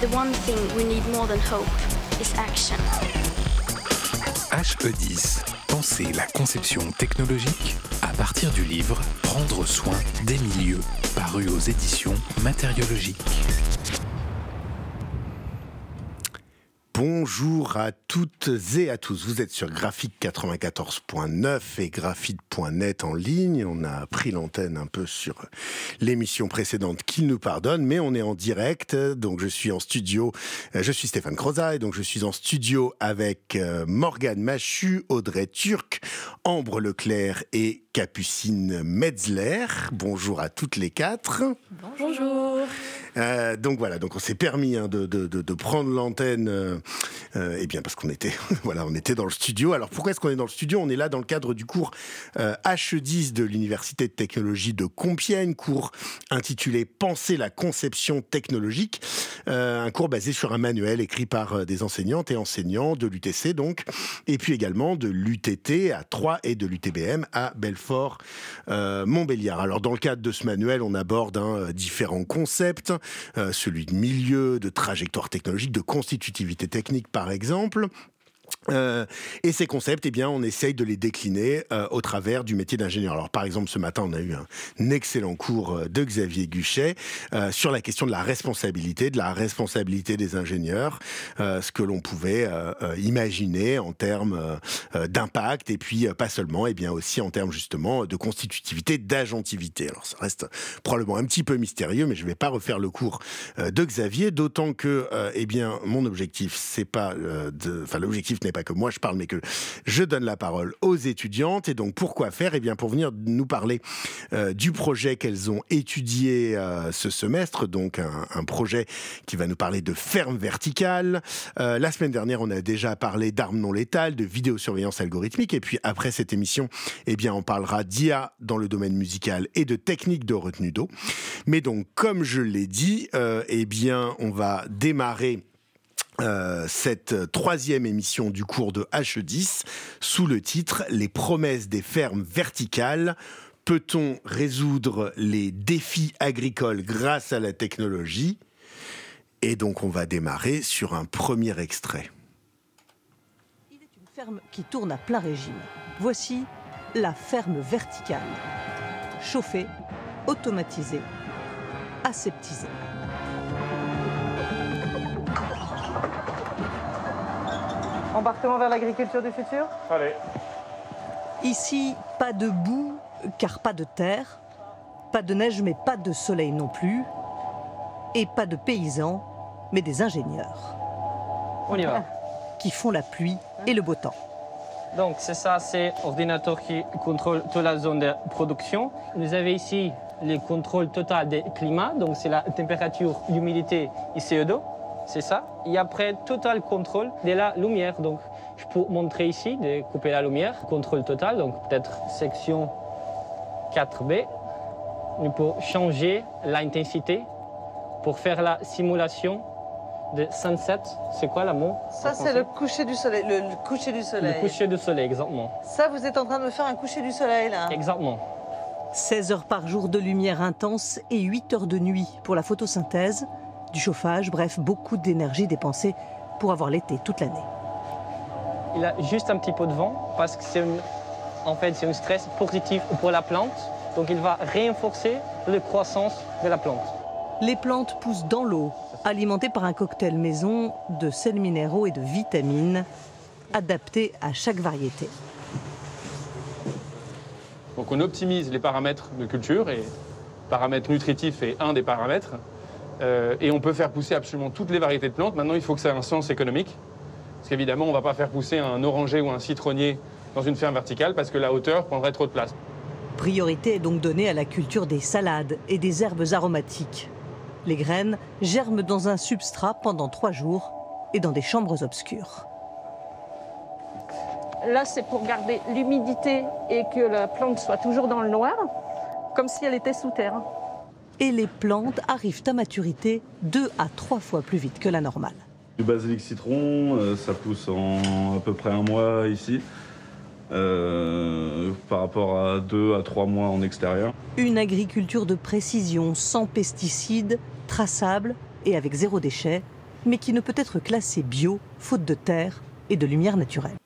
the one thing we need more than hope is action. HE10, penser la conception technologique à partir du livre Prendre soin des milieux, paru aux éditions Matériologiques. Bonjour à toutes et à tous, vous êtes sur Graphite 94.9 et graphite.net en ligne. On a pris l'antenne un peu sur l'émission précédente qu'il nous pardonne, mais on est en direct, donc je suis en studio, je suis Stéphane Croza et donc je suis en studio avec Morgane Machu, Audrey Turc, Ambre Leclerc et Capucine Metzler. Bonjour à toutes les quatre. Bonjour. Donc voilà, donc on s'est permis de prendre l'antenne, eh bien parce qu'on était, voilà, on était dans le studio. Alors pourquoi est-ce qu'on est dans le studio ? On est là dans le cadre du cours HE10 de l'Université de technologie de Compiègne, cours intitulé Penser la conception technologique, un cours basé sur un manuel écrit par des enseignantes et enseignants de l'UTC donc, et puis également de l'UTT à Troyes et de l'UTBM à Belfort-Montbéliard. Alors dans le cadre de ce manuel, on aborde différents concepts. Celui de milieu, de trajectoire technologique, de constitutivité technique par exemple. Et ces concepts, eh bien, on essaye de les décliner au travers du métier d'ingénieur. Alors, par exemple, ce matin, on a eu un excellent cours de Xavier Guchet sur la question de la responsabilité des ingénieurs, ce que l'on pouvait imaginer en termes d'impact, et puis pas seulement, eh bien aussi en termes justement de constitutivité, d'agentivité. Alors, ça reste probablement un petit peu mystérieux, mais je ne vais pas refaire le cours de Xavier, d'autant que, eh bien, mon objectif, c'est pas l'objectif n'est pas que moi je parle, mais que je donne la parole aux étudiantes. Et donc, pourquoi faire ? Eh bien, pour venir nous parler du projet qu'elles ont étudié ce semestre, donc un projet qui va nous parler de ferme verticale. La semaine dernière, on a déjà parlé d'armes non létales, de vidéosurveillance algorithmique, et puis après cette émission, eh bien, on parlera d'IA dans le domaine musical et de techniques de retenue d'eau. Mais donc, comme je l'ai dit, eh bien, on va démarrer cette troisième émission du cours de HE10 sous le titre « Les promesses des fermes verticales. Peut-on résoudre les défis agricoles grâce à la technologie ?» Et donc on va démarrer sur un premier extrait. Il est une ferme qui tourne à plein régime. Voici la ferme verticale. Chauffée, automatisée, aseptisée. Embarquement vers l'agriculture du futur ? Allez. Ici, pas de boue, car pas de terre, pas de neige, mais pas de soleil non plus, et pas de paysans, mais des ingénieurs. On y va. Qui font la pluie et le beau temps. Donc c'est ça, c'est l'ordinateur qui contrôle toute la zone de production. Vous avez ici le contrôle total des climats, donc c'est la température, l'humidité et CO2. C'est ça. Et après, total contrôle de la lumière. Donc, je peux montrer ici, de couper la lumière, contrôle total. Donc, peut-être section 4B. On peut changer l'intensité pour faire la simulation de sunset. C'est quoi le mot ? Ça, c'est le coucher du soleil. Le coucher du soleil. Le coucher du soleil, exactement. Ça, vous êtes en train de me faire un coucher du soleil, là. Exactement. 16 heures par jour de lumière intense et 8 heures de nuit pour la photosynthèse. Du chauffage, bref, beaucoup d'énergie dépensée pour avoir l'été toute l'année. Il a juste un petit peu de vent parce que c'est un stress positif pour la plante. Donc il va renforcer la croissance de la plante. Les plantes poussent dans l'eau, alimentées par un cocktail maison de sels minéraux et de vitamines, adaptés à chaque variété. Donc on optimise les paramètres de culture et paramètre nutritif est un des paramètres. Et on peut faire pousser absolument toutes les variétés de plantes. Maintenant, il faut que ça ait un sens économique. Parce qu'évidemment, on ne va pas faire pousser un oranger ou un citronnier dans une ferme verticale parce que la hauteur prendrait trop de place. Priorité est donc donnée à la culture des salades et des herbes aromatiques. Les graines germent dans un substrat pendant 3 jours et dans des chambres obscures. Là, c'est pour garder l'humidité et que la plante soit toujours dans le noir, comme si elle était sous terre. Et les plantes arrivent à maturité 2 à 3 fois plus vite que la normale. Du basilic citron, ça pousse en à peu près 1 mois ici, par rapport à 2 à 3 mois en extérieur. Une agriculture de précision, sans pesticides, traçable et avec 0 déchet. mais qui ne peut être classé bio, faute de terre et de lumière naturelle.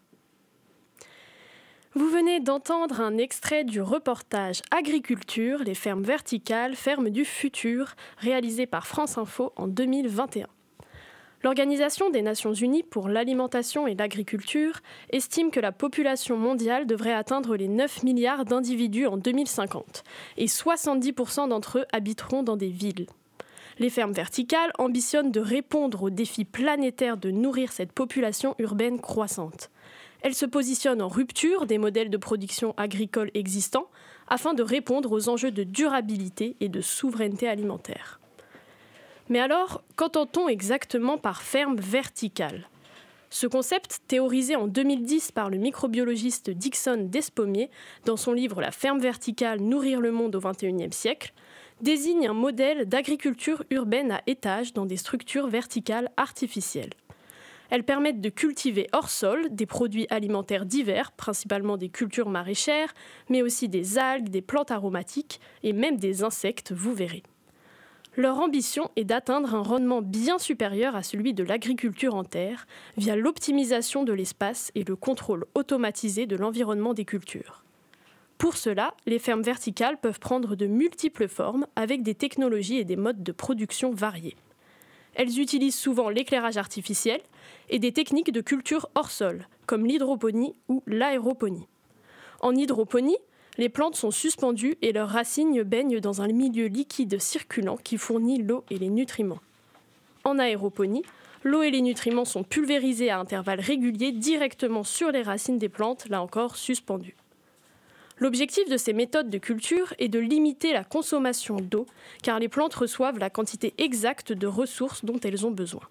Vous venez d'entendre un extrait du reportage Agriculture, les fermes verticales, fermes du futur, réalisé par France Info en 2021. L'Organisation des Nations Unies pour l'alimentation et l'agriculture estime que la population mondiale devrait atteindre les 9 milliards d'individus en 2050 et 70% d'entre eux habiteront dans des villes. Les fermes verticales ambitionnent de répondre au défi planétaire de nourrir cette population urbaine croissante. Elles se positionnent en rupture des modèles de production agricole existants afin de répondre aux enjeux de durabilité et de souveraineté alimentaire. Mais alors, qu'entend-on exactement par ferme verticale ? Ce concept, théorisé en 2010 par le microbiologiste Dixon Despommier dans son livre « La ferme verticale, nourrir le monde au XXIe siècle », désigne un modèle d'agriculture urbaine à étages dans des structures verticales artificielles. Elles permettent de cultiver hors sol des produits alimentaires divers, principalement des cultures maraîchères, mais aussi des algues, des plantes aromatiques et même des insectes, vous verrez. Leur ambition est d'atteindre un rendement bien supérieur à celui de l'agriculture en terre via l'optimisation de l'espace et le contrôle automatisé de l'environnement des cultures. Pour cela, les fermes verticales peuvent prendre de multiples formes avec des technologies et des modes de production variés. Elles utilisent souvent l'éclairage artificiel et des techniques de culture hors sol, comme l'hydroponie ou l'aéroponie. En hydroponie, les plantes sont suspendues et leurs racines baignent dans un milieu liquide circulant qui fournit l'eau et les nutriments. En aéroponie, l'eau et les nutriments sont pulvérisés à intervalles réguliers directement sur les racines des plantes, là encore suspendues. L'objectif de ces méthodes de culture est de limiter la consommation d'eau, car les plantes reçoivent la quantité exacte de ressources dont elles ont besoin.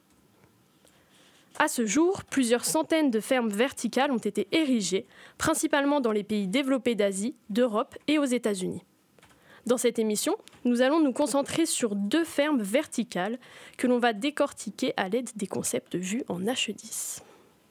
À ce jour, plusieurs centaines de fermes verticales ont été érigées, principalement dans les pays développés d'Asie, d'Europe et aux États-Unis. Dans cette émission, nous allons nous concentrer sur 2 fermes verticales que l'on va décortiquer à l'aide des concepts vus en H10.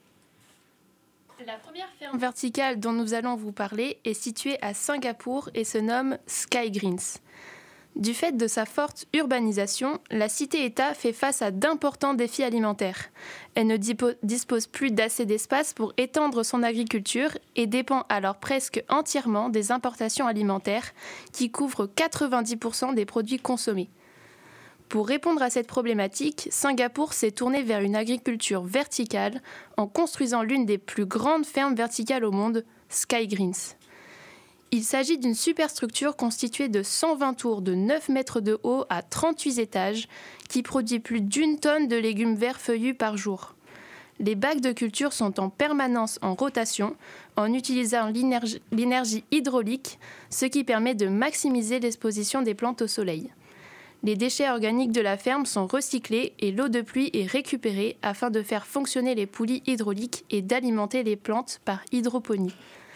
La première ferme verticale dont nous allons vous parler est située à Singapour et se nomme Sky Greens. Du fait de sa forte urbanisation, la cité-État fait face à d'importants défis alimentaires. Elle ne dispose plus d'assez d'espace pour étendre son agriculture et dépend alors presque entièrement des importations alimentaires qui couvrent 90% des produits consommés. Pour répondre à cette problématique, Singapour s'est tourné vers une agriculture verticale en construisant l'une des plus grandes fermes verticales au monde, Sky Greens. Il s'agit d'une superstructure constituée de 120 tours de 9 mètres de haut à 38 étages qui produit plus d'1 tonne de légumes verts feuillus par jour. Les bacs de culture sont en permanence en rotation en utilisant l'énergie hydraulique, ce qui permet de maximiser l'exposition des plantes au soleil. Les déchets organiques de la ferme sont recyclés et l'eau de pluie est récupérée afin de faire fonctionner les poulies hydrauliques et d'alimenter les plantes par hydroponie.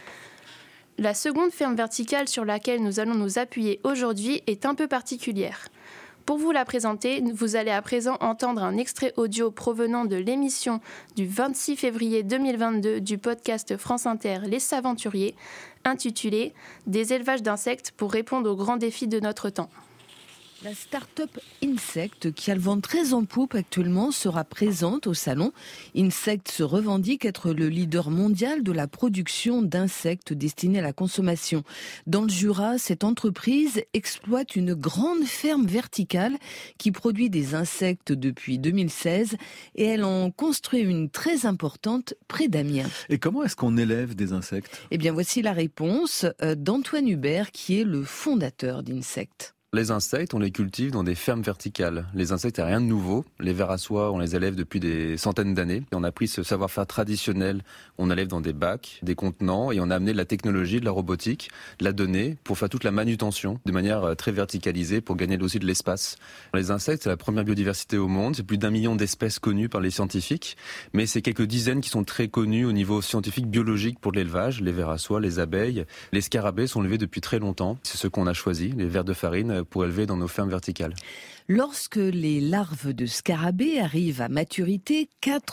La seconde ferme verticale sur laquelle nous allons nous appuyer aujourd'hui est un peu particulière. Pour vous la présenter, vous allez à présent entendre un extrait audio provenant de l'émission du 26 février 2022 du podcast France Inter Les Saventuriers, intitulé « Des élevages d'insectes pour répondre aux grands défis de notre temps ». La start-up Insect, qui a le vent très en poupe actuellement, sera présente au salon. Insect se revendique être le leader mondial de la production d'insectes destinés à la consommation. Dans le Jura, cette entreprise exploite une grande ferme verticale qui produit des insectes depuis 2016 et elle en construit une très importante près d'Amiens. Et comment est-ce qu'on élève des insectes ? Eh bien, voici la réponse d'Antoine Hubert, qui est le fondateur d'Insect. Les insectes, on les cultive dans des fermes verticales. Les insectes, il n'y a rien de nouveau. Les vers à soie, on les élève depuis des centaines d'années. Et on a pris ce savoir-faire traditionnel, on élève dans des bacs, des contenants, et on a amené de la technologie, de la robotique, de la donnée, pour faire toute la manutention de manière très verticalisée, pour gagner aussi de l'espace. Les insectes, c'est la première biodiversité au monde. C'est plus d'1 million d'espèces connues par les scientifiques, mais c'est quelques dizaines qui sont très connues au niveau scientifique, biologique pour l'élevage. Les vers à soie, les abeilles, les scarabées sont élevés depuis très longtemps. C'est ceux qu'on a choisis, les vers de farine, pour élever dans nos fermes verticales. Lorsque les larves de scarabées arrivent à maturité,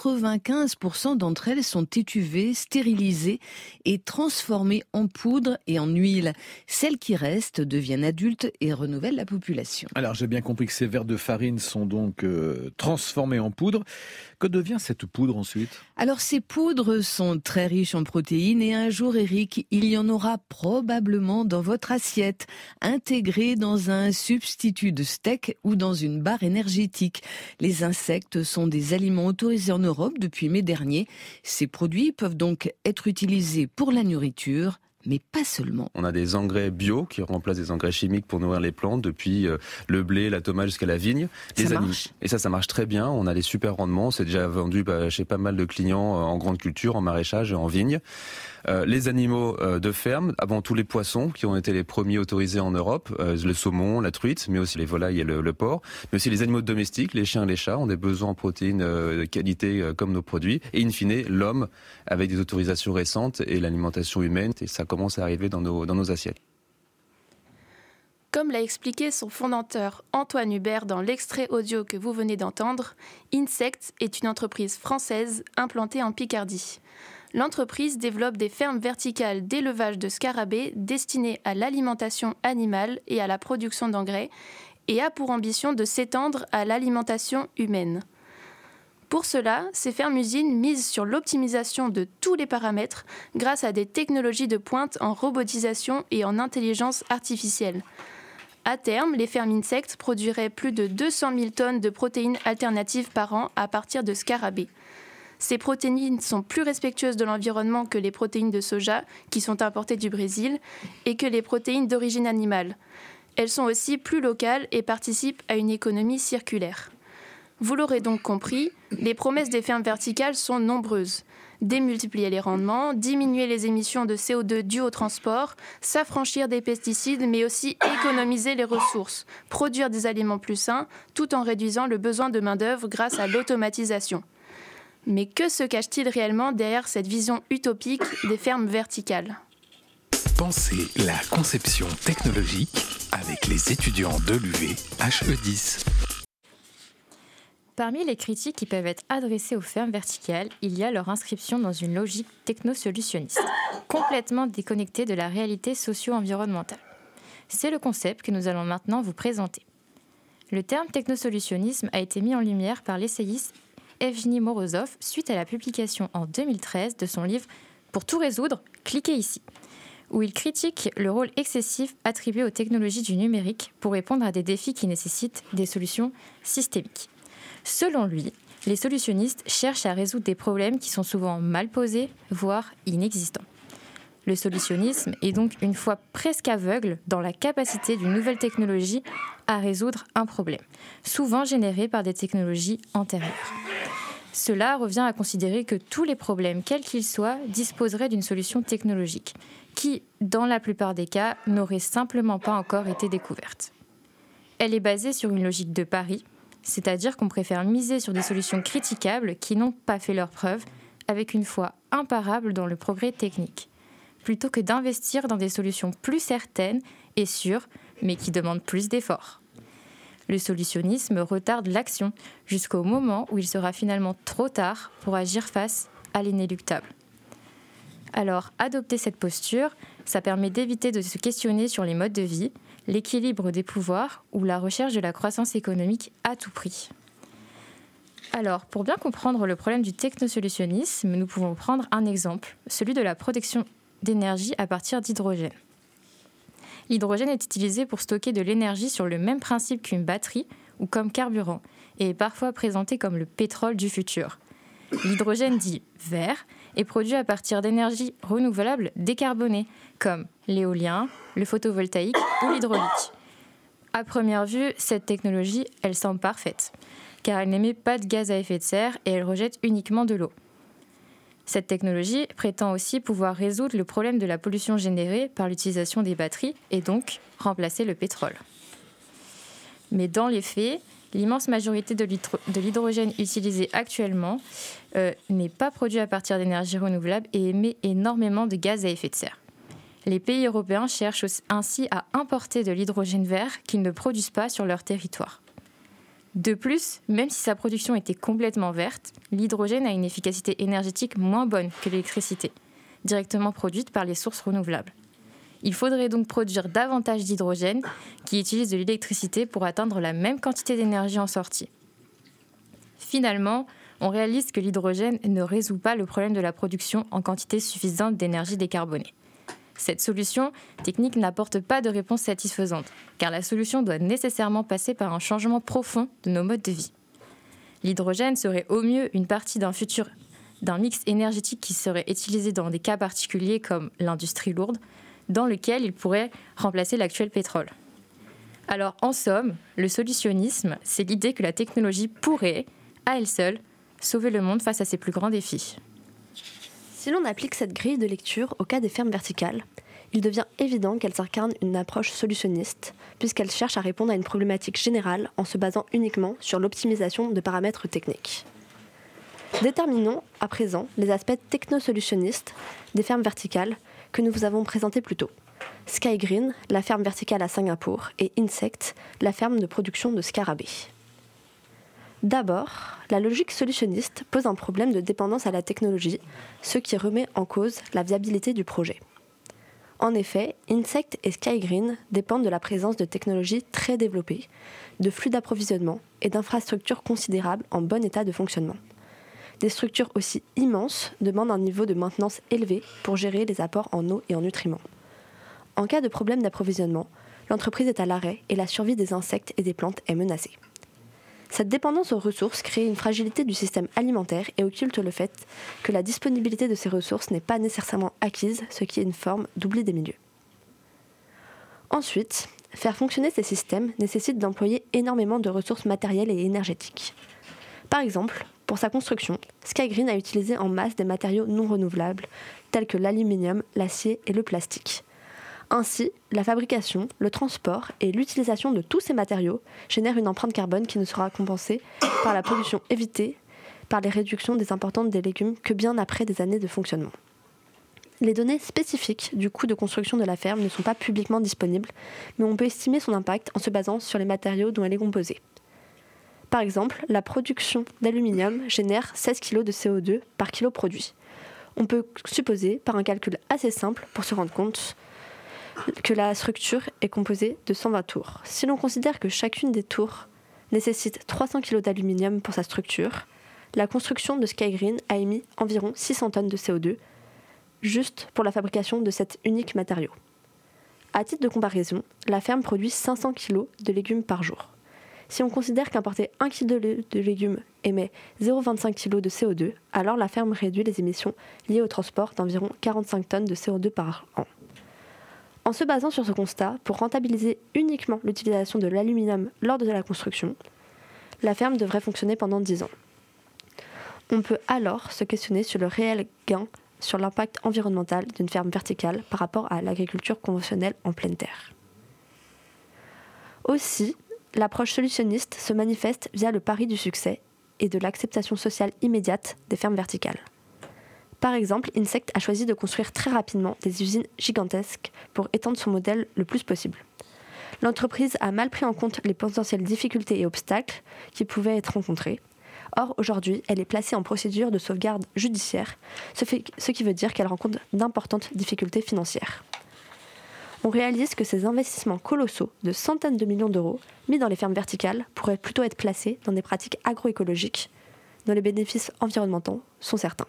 95% d'entre elles sont étuvées, stérilisées et transformées en poudre et en huile. Celles qui restent deviennent adultes et renouvellent la population. Alors j'ai bien compris que ces vers de farine sont donc transformés en poudre. Que devient cette poudre ensuite ? Alors ces poudres sont très riches en protéines et un jour, Eric, il y en aura probablement dans votre assiette, intégrées dans un substitut de steak ou dans une barre énergétique. Les insectes sont des aliments autorisés en Europe depuis mai dernier. Ces produits peuvent donc être utilisés pour la nourriture, mais pas seulement. On a des engrais bio qui remplacent des engrais chimiques pour nourrir les plantes, depuis le blé, la tomate jusqu'à la vigne. Ça marche ? Et ça marche très bien. On a des super rendements. C'est déjà vendu chez pas mal de clients en grande culture, en maraîchage et en vigne. Les animaux de ferme, avant tout les poissons qui ont été les premiers autorisés en Europe, le saumon, la truite, mais aussi les volailles et le porc, mais aussi les animaux domestiques, les chiens et les chats ont des besoins en protéines de qualité comme nos produits. Et in fine, l'homme avec des autorisations récentes et l'alimentation humaine, et ça commence à arriver dans nos assiettes. Comme l'a expliqué son fondateur Antoine Hubert dans l'extrait audio que vous venez d'entendre, Insect est une entreprise française implantée en Picardie. L'entreprise développe des fermes verticales d'élevage de scarabées destinées à l'alimentation animale et à la production d'engrais et a pour ambition de s'étendre à l'alimentation humaine. Pour cela, ces fermes-usines misent sur l'optimisation de tous les paramètres grâce à des technologies de pointe en robotisation et en intelligence artificielle. À terme, les fermes Insect produiraient plus de 200 000 tonnes de protéines alternatives par an à partir de scarabées. Ces protéines sont plus respectueuses de l'environnement que les protéines de soja qui sont importées du Brésil et que les protéines d'origine animale. Elles sont aussi plus locales et participent à une économie circulaire. Vous l'aurez donc compris, les promesses des fermes verticales sont nombreuses. Démultiplier les rendements, diminuer les émissions de CO2 dues au transport, s'affranchir des pesticides, mais aussi économiser les ressources, produire des aliments plus sains, tout en réduisant le besoin de main-d'œuvre grâce à l'automatisation. Mais que se cache-t-il réellement derrière cette vision utopique des fermes verticales ? Pensez la conception technologique avec les étudiants de l'UV HE10. Parmi les critiques qui peuvent être adressées aux fermes verticales, il y a leur inscription dans une logique technosolutionniste, complètement déconnectée de la réalité socio-environnementale. C'est le concept que nous allons maintenant vous présenter. Le terme technosolutionnisme a été mis en lumière par l'essayiste Evgeny Morozov suite à la publication en 2013 de son livre « Pour tout résoudre, cliquez ici », où il critique le rôle excessif attribué aux technologies du numérique pour répondre à des défis qui nécessitent des solutions systémiques. Selon lui, les solutionnistes cherchent à résoudre des problèmes qui sont souvent mal posés, voire inexistants. Le solutionnisme est donc une foi presque aveugle dans la capacité d'une nouvelle technologie à résoudre un problème, souvent généré par des technologies antérieures. Cela revient à considérer que tous les problèmes, quels qu'ils soient, disposeraient d'une solution technologique, qui, dans la plupart des cas, n'aurait simplement pas encore été découverte. Elle est basée sur une logique de pari, c'est-à-dire qu'on préfère miser sur des solutions critiquables qui n'ont pas fait leurs preuves, avec une foi imparable dans le progrès technique, plutôt que d'investir dans des solutions plus certaines et sûres, mais qui demandent plus d'efforts. Le solutionnisme retarde l'action jusqu'au moment où il sera finalement trop tard pour agir face à l'inéluctable. Alors, adopter cette posture, ça permet d'éviter de se questionner sur les modes de vie, l'équilibre des pouvoirs ou la recherche de la croissance économique à tout prix. Alors, pour bien comprendre le problème du technosolutionnisme, nous pouvons prendre un exemple, celui de la production d'énergie à partir d'hydrogène. L'hydrogène est utilisé pour stocker de l'énergie sur le même principe qu'une batterie ou comme carburant et est parfois présenté comme le pétrole du futur. L'hydrogène dit « vert » est produit à partir d'énergies renouvelables décarbonées comme l'éolien, le photovoltaïque ou l'hydraulique. À première vue, cette technologie, elle semble parfaite car elle n'émet pas de gaz à effet de serre et elle rejette uniquement de l'eau. Cette technologie prétend aussi pouvoir résoudre le problème de la pollution générée par l'utilisation des batteries et donc remplacer le pétrole. Mais dans les faits, l'immense majorité de l'hydrogène utilisé actuellement n'est pas produit à partir d'énergies renouvelables et émet énormément de gaz à effet de serre. Les pays européens cherchent ainsi à importer de l'hydrogène vert qu'ils ne produisent pas sur leur territoire. De plus, même si sa production était complètement verte, l'hydrogène a une efficacité énergétique moins bonne que l'électricité, directement produite par les sources renouvelables. Il faudrait donc produire davantage d'hydrogène qui utilise de l'électricité pour atteindre la même quantité d'énergie en sortie. Finalement, on réalise que l'hydrogène ne résout pas le problème de la production en quantité suffisante d'énergie décarbonée. Cette solution technique n'apporte pas de réponse satisfaisante, car la solution doit nécessairement passer par un changement profond de nos modes de vie. L'hydrogène serait au mieux une partie d'un mix énergétique qui serait utilisé dans des cas particuliers comme l'industrie lourde, dans lequel il pourrait remplacer l'actuel pétrole. Alors, en somme, le solutionnisme, c'est l'idée que la technologie pourrait, à elle seule, sauver le monde face à ses plus grands défis. Si l'on applique cette grille de lecture au cas des fermes verticales, il devient évident qu'elles incarnent une approche solutionniste, puisqu'elles cherchent à répondre à une problématique générale en se basant uniquement sur l'optimisation de paramètres techniques. Déterminons à présent les aspects technosolutionnistes des fermes verticales que nous vous avons présentés plus tôt. Skygreen, la ferme verticale à Singapour, et Insect, la ferme de production de scarabées. D'abord, la logique solutionniste pose un problème de dépendance à la technologie, ce qui remet en cause la viabilité du projet. En effet, Insect et Skygreen dépendent de la présence de technologies très développées, de flux d'approvisionnement et d'infrastructures considérables en bon état de fonctionnement. Des structures aussi immenses demandent un niveau de maintenance élevé pour gérer les apports en eau et en nutriments. En cas de problème d'approvisionnement, l'entreprise est à l'arrêt et la survie des insectes et des plantes est menacée. Cette dépendance aux ressources crée une fragilité du système alimentaire et occulte le fait que la disponibilité de ces ressources n'est pas nécessairement acquise, ce qui est une forme d'oubli des milieux. Ensuite, faire fonctionner ces systèmes nécessite d'employer énormément de ressources matérielles et énergétiques. Par exemple, pour sa construction, Skygreen a utilisé en masse des matériaux non renouvelables, tels que l'aluminium, l'acier et le plastique. Ainsi, la fabrication, le transport et l'utilisation de tous ces matériaux génèrent une empreinte carbone qui ne sera compensée par la pollution évitée par les réductions des importantes des légumes que bien après des années de fonctionnement. Les données spécifiques du coût de construction de la ferme ne sont pas publiquement disponibles, mais on peut estimer son impact en se basant sur les matériaux dont elle est composée. Par exemple, la production d'aluminium génère 16 kg de CO2 par kilo produit. On peut supposer, par un calcul assez simple, pour se rendre compte que la structure est composée de 120 tours. Si l'on considère que chacune des tours nécessite 300 kg d'aluminium pour sa structure, la construction de Skygreen a émis environ 600 tonnes de CO2, juste pour la fabrication de cet unique matériau. À titre de comparaison, la ferme produit 500 kg de légumes par jour. Si on considère qu'importer 1 kg de légumes émet 0,25 kg de CO2, alors la ferme réduit les émissions liées au transport d'environ 45 tonnes de CO2 par an. En se basant sur ce constat, pour rentabiliser uniquement l'utilisation de l'aluminium lors de la construction, la ferme devrait fonctionner pendant 10 ans. On peut alors se questionner sur le réel gain sur l'impact environnemental d'une ferme verticale par rapport à l'agriculture conventionnelle en pleine terre. Aussi, l'approche solutionniste se manifeste via le pari du succès et de l'acceptation sociale immédiate des fermes verticales. Par exemple, Insect a choisi de construire très rapidement des usines gigantesques pour étendre son modèle le plus possible. L'entreprise a mal pris en compte les potentielles difficultés et obstacles qui pouvaient être rencontrés. Or, aujourd'hui, elle est placée en procédure de sauvegarde judiciaire, ce qui veut dire qu'elle rencontre d'importantes difficultés financières. On réalise que ces investissements colossaux de centaines de millions d'euros mis dans les fermes verticales pourraient plutôt être placés dans des pratiques agroécologiques dont les bénéfices environnementaux sont certains.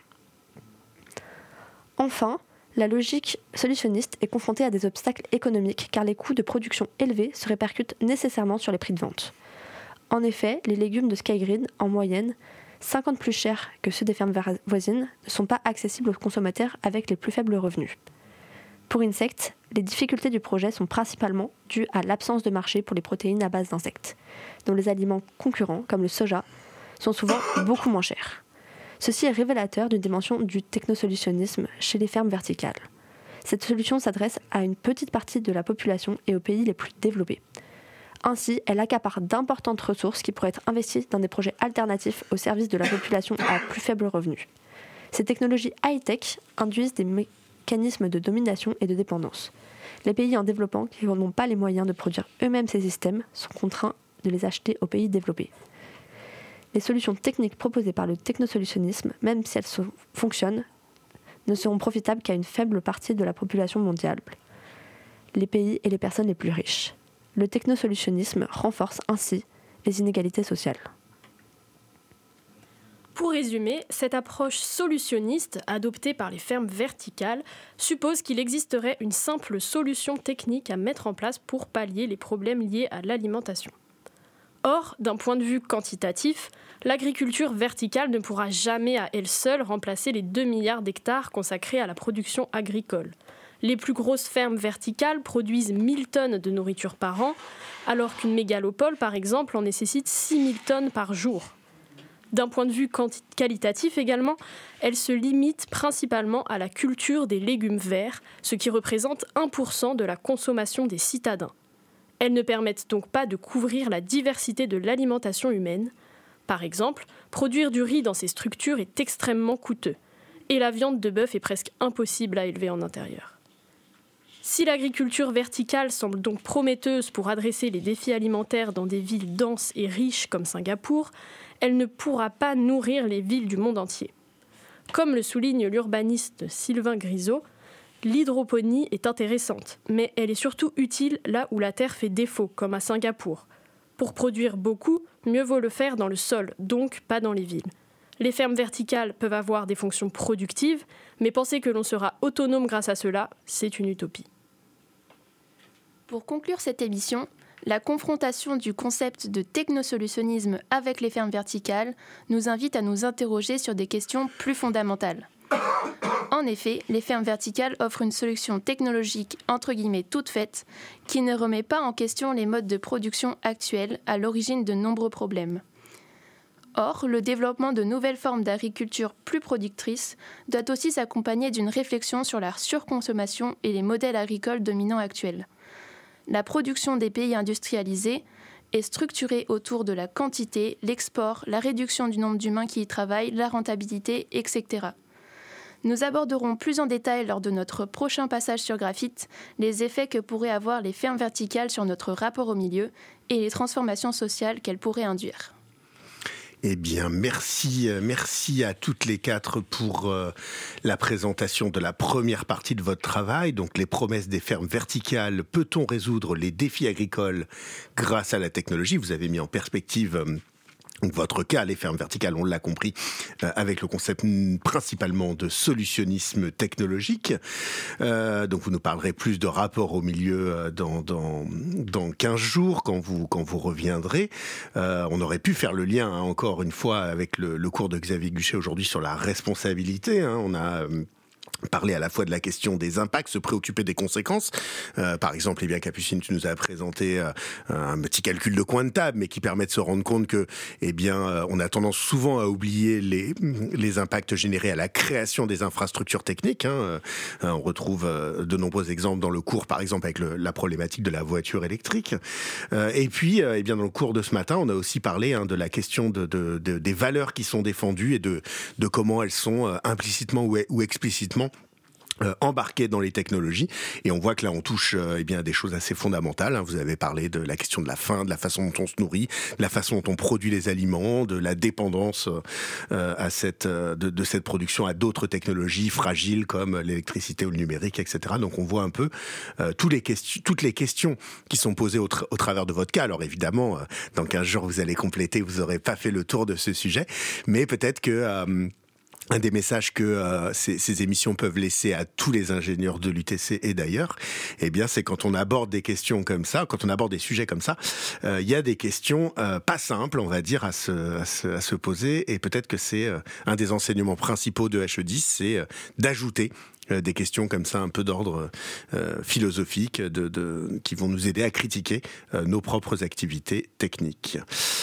Enfin, la logique solutionniste est confrontée à des obstacles économiques car les coûts de production élevés se répercutent nécessairement sur les prix de vente. En effet, les légumes de Skygreen, en moyenne, 50 plus chers que ceux des fermes voisines, ne sont pas accessibles aux consommateurs avec les plus faibles revenus. Pour Insect, les difficultés du projet sont principalement dues à l'absence de marché pour les protéines à base d'insectes, dont les aliments concurrents, comme le soja, sont souvent beaucoup moins chers. Ceci est révélateur d'une dimension du technosolutionnisme chez les fermes verticales. Cette solution s'adresse à une petite partie de la population et aux pays les plus développés. Ainsi, elle accapare d'importantes ressources qui pourraient être investies dans des projets alternatifs au service de la population à plus faible revenu. Ces technologies high-tech induisent des mécanismes de domination et de dépendance. Les pays en développement qui n'ont pas les moyens de produire eux-mêmes ces systèmes sont contraints de les acheter aux pays développés. Les solutions techniques proposées par le technosolutionnisme, même si elles fonctionnent, ne seront profitables qu'à une faible partie de la population mondiale, les pays et les personnes les plus riches. Le technosolutionnisme renforce ainsi les inégalités sociales. Pour résumer, cette approche solutionniste adoptée par les fermes verticales suppose qu'il existerait une simple solution technique à mettre en place pour pallier les problèmes liés à l'alimentation. Or, d'un point de vue quantitatif, l'agriculture verticale ne pourra jamais à elle seule remplacer les 2 milliards d'hectares consacrés à la production agricole. Les plus grosses fermes verticales produisent 1000 tonnes de nourriture par an, alors qu'une mégalopole, par exemple, en nécessite 6000 tonnes par jour. D'un point de vue qualitatif également, elle se limite principalement à la culture des légumes verts, ce qui représente 1% de la consommation des citadins. Elles ne permettent donc pas de couvrir la diversité de l'alimentation humaine. Par exemple, produire du riz dans ces structures est extrêmement coûteux, et la viande de bœuf est presque impossible à élever en intérieur. Si l'agriculture verticale semble donc prometteuse pour adresser les défis alimentaires dans des villes denses et riches comme Singapour, elle ne pourra pas nourrir les villes du monde entier. Comme le souligne l'urbaniste Sylvain Grisot, l'hydroponie est intéressante, mais elle est surtout utile là où la terre fait défaut, comme à Singapour. Pour produire beaucoup, mieux vaut le faire dans le sol, donc pas dans les villes. Les fermes verticales peuvent avoir des fonctions productives, mais penser que l'on sera autonome grâce à cela, c'est une utopie. Pour conclure cette émission, la confrontation du concept de technosolutionnisme avec les fermes verticales nous invite à nous interroger sur des questions plus fondamentales. En effet, les fermes verticales offrent une solution technologique entre guillemets toute faite qui ne remet pas en question les modes de production actuels à l'origine de nombreux problèmes. Or, le développement de nouvelles formes d'agriculture plus productrices doit aussi s'accompagner d'une réflexion sur la surconsommation et les modèles agricoles dominants actuels. La production des pays industrialisés est structurée autour de la quantité, l'export, la réduction du nombre d'humains qui y travaillent, la rentabilité, etc. Nous aborderons plus en détail lors de notre prochain passage sur Graphite les effets que pourraient avoir les fermes verticales sur notre rapport au milieu et les transformations sociales qu'elles pourraient induire. Eh bien, merci à toutes les quatre pour la présentation de la première partie de votre travail. Donc, les promesses des fermes verticales. Peut-on résoudre les défis agricoles grâce à la technologie ? Vous avez mis en perspective votre cas, les fermes verticales, on l'a compris, avec le concept principalement de solutionnisme technologique. Donc vous nous parlerez plus de rapport au milieu dans 15 jours, quand vous reviendrez. On aurait pu faire le lien, encore une fois, avec le cours de Xavier Guchet aujourd'hui sur la responsabilité. On a parler à la fois de la question des impacts, se préoccuper des conséquences. Par exemple, Capucine, tu nous as présenté un petit calcul de coin de table, mais qui permet de se rendre compte que, on a tendance souvent à oublier les impacts générés à la création des infrastructures techniques. On retrouve de nombreux exemples dans le cours, par exemple, avec la problématique de la voiture électrique. Et puis, dans le cours de ce matin, on a aussi parlé de la question des valeurs qui sont défendues et de comment elles sont implicitement ou explicitement embarqués dans les technologies, et on voit que là on touche à des choses assez fondamentales. Vous avez parlé de la question de la faim, de la façon dont on se nourrit, de la façon dont on produit les aliments, de la dépendance de cette production à d'autres technologies fragiles comme l'électricité ou le numérique, etc. Donc on voit un peu toutes les questions qui sont posées au travers de votre cas. Alors évidemment, dans 15 jours vous allez compléter, vous n'aurez pas fait le tour de ce sujet, mais peut-être que un des messages que ces émissions peuvent laisser à tous les ingénieurs de l'UTC et d'ailleurs, c'est quand on aborde des questions comme ça, quand on aborde des sujets comme ça, il y a des questions pas simples, on va dire, à se poser, et peut-être que c'est un des enseignements principaux de HE10, c'est d'ajouter des questions comme ça, un peu d'ordre philosophique, qui vont nous aider à critiquer nos propres activités techniques.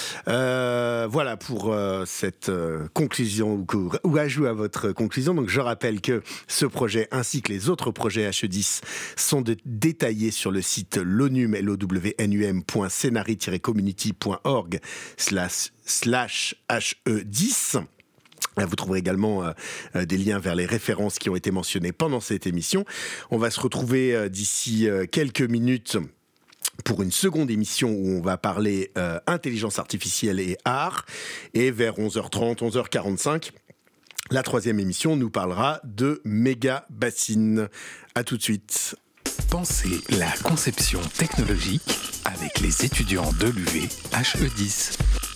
Voilà pour cette conclusion, ou ajout à votre conclusion. Donc je rappelle que ce projet, ainsi que les autres projets HE10, sont détaillés sur le site lownum.scenari-community.org/HE10. Vous trouverez également des liens vers les références qui ont été mentionnées pendant cette émission. On va se retrouver d'ici quelques minutes pour une seconde émission où on va parler intelligence artificielle et art. Et vers 11h30, 11h45, la troisième émission nous parlera de méga bassines. À tout de suite. Pensez la conception technologique avec les étudiants de l'UV HE10.